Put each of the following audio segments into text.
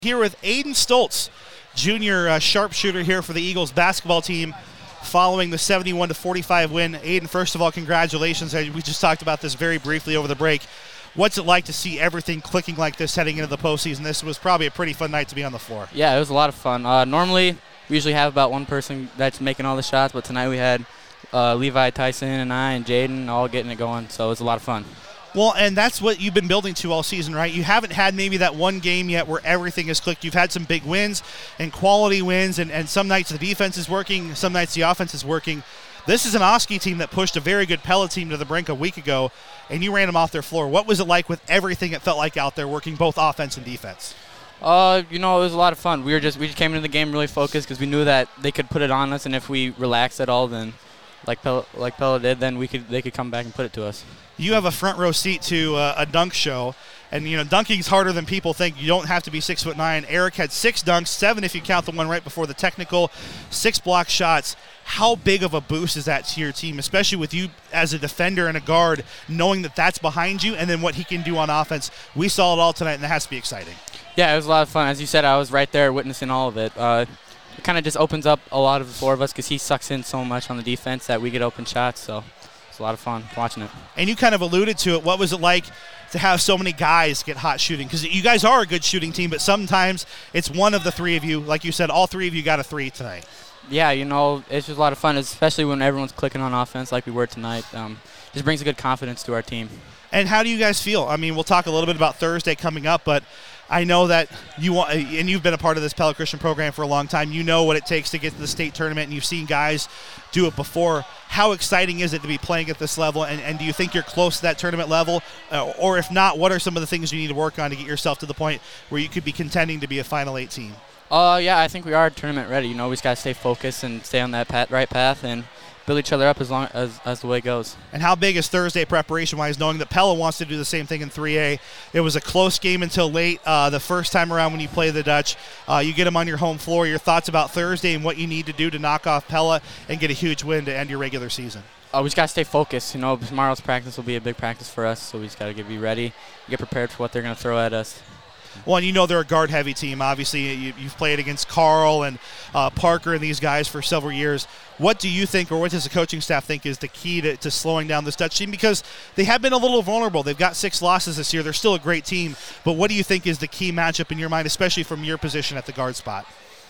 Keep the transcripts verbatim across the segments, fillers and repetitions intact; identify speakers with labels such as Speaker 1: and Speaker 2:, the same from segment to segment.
Speaker 1: Here with Aiden Stoltz, junior uh, sharpshooter here for the Eagles basketball team following the seventy-one to forty-five win. Aiden, first of all, congratulations. We just talked about this very briefly over the break. What's it like to see everything clicking like this heading into the postseason? This was probably a pretty fun night to be on the floor.
Speaker 2: Yeah, it was a lot of fun. Uh, normally, we usually have about one person that's making all the shots, but tonight we had uh, Levi, Tyson, and I, and Jaden all getting it going, so it was a lot of fun.
Speaker 1: Well, and that's what you've been building to all season, right? You haven't had maybe that one game yet where everything has clicked. You've had some big wins and quality wins, and, and some nights the defense is working, some nights the offense is working. This is an Oskee team that pushed a very good Pella team to the brink a week ago, and you ran them off their floor. What was it like with everything it felt like out there working both offense and defense?
Speaker 2: Uh, you know, it was a lot of fun. We were just we just came into the game really focused because we knew that they could put it on us, and if we relaxed at all, then like Pella, like Pella did, then we could they could come back and put it to us.
Speaker 1: You have a front row seat to uh, a dunk show, and you know dunking's harder than people think. You don't have to be six foot nine. Eric had six dunks, seven if you count the one right before the technical, six block shots. How big of a boost is that to your team, especially with you as a defender and a guard, knowing that that's behind you, and then what he can do on offense? We saw it all tonight, and it has to be exciting.
Speaker 2: Yeah, it was a lot of fun. As you said, I was right there witnessing all of it. Uh, it kind of just opens up a lot of the floor of us because he sucks in so much on the defense that we get open shots. So it's a lot of fun watching it. And
Speaker 1: you kind of alluded to it. What was it like to have so many guys get hot shooting? Because you guys are a good shooting team, but sometimes it's one of the three of you. Like you said, all three of you got a three tonight.
Speaker 2: Yeah, you know, it's just a lot of fun, especially when everyone's clicking on offense like we were tonight. Um, just brings a good confidence to our team.
Speaker 1: And how do you guys feel? I mean, we'll talk a little bit about Thursday coming up, but I know that you want, and you've been a part of this Pella Christian program for a long time. You know what it takes to get to the state tournament, and you've seen guys do it before. How exciting is it to be playing at this level, and, and do you think you're close to that tournament level? Uh, or if not, what are some of the things you need to work on to get yourself to the point where you could be contending to be a Final Eight team?
Speaker 2: Uh, yeah, I think we are tournament ready. You know, we just got to stay focused and stay on that pat, right path and build each other up as long as, as the way goes.
Speaker 1: And how big is Thursday preparation-wise, knowing that Pella wants to do the same thing in three A? It was a close game until late uh, the first time around when you play the Dutch. Uh, you get them on your home floor. Your thoughts about Thursday and what you need to do to knock off Pella and get a huge win to end your regular season?
Speaker 2: Uh, we just got to stay focused. You know, tomorrow's practice will be a big practice for us, so we just got to get be ready, get prepared for what they're going to throw at us.
Speaker 1: Well, and you know they're a guard-heavy team. Obviously, you, you've played against Carl and uh, Parker and these guys for several years. What do you think, or what does the coaching staff think is the key to, to slowing down this Dutch team? Because they have been a little vulnerable. They've got six losses this year. They're still a great team. But what do you think is the key matchup in your mind, especially from your position at the guard spot?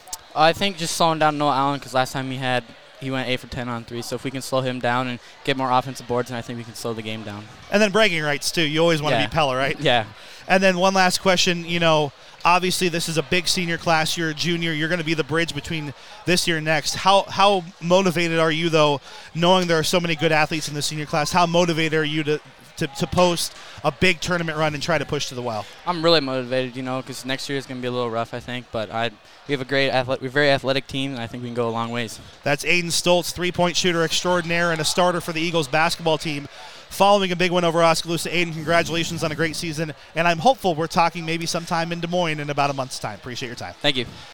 Speaker 2: I think just slowing down Noah Allen, because last time he had he went eight for ten on three. So if we can slow him down and get more offensive boards, then I think we can slow the game down.
Speaker 1: And then bragging rights, too. You always want
Speaker 2: yeah.
Speaker 1: to beat Pella, right?
Speaker 2: Yeah.
Speaker 1: And then one last question, you know, obviously this is a big senior class. You're a junior. You're going to be the bridge between this year and next. How how motivated are you, though, knowing there are so many good athletes in the senior class? How motivated are you to, to, to post a big tournament run and try to push to the well?
Speaker 2: I'm really motivated, you know, because next year is going to be a little rough, I think. But I we have a great athletic, we're a very athletic team, and I think we can go a long ways.
Speaker 1: That's Aiden Stoltz, three-point shooter extraordinaire and a starter for the Eagles basketball team. Following a big win over Oskaloosa. Aiden, congratulations on a great season, and I'm hopeful we're talking maybe sometime in Des Moines in about a month's time. Appreciate your time.
Speaker 2: Thank you.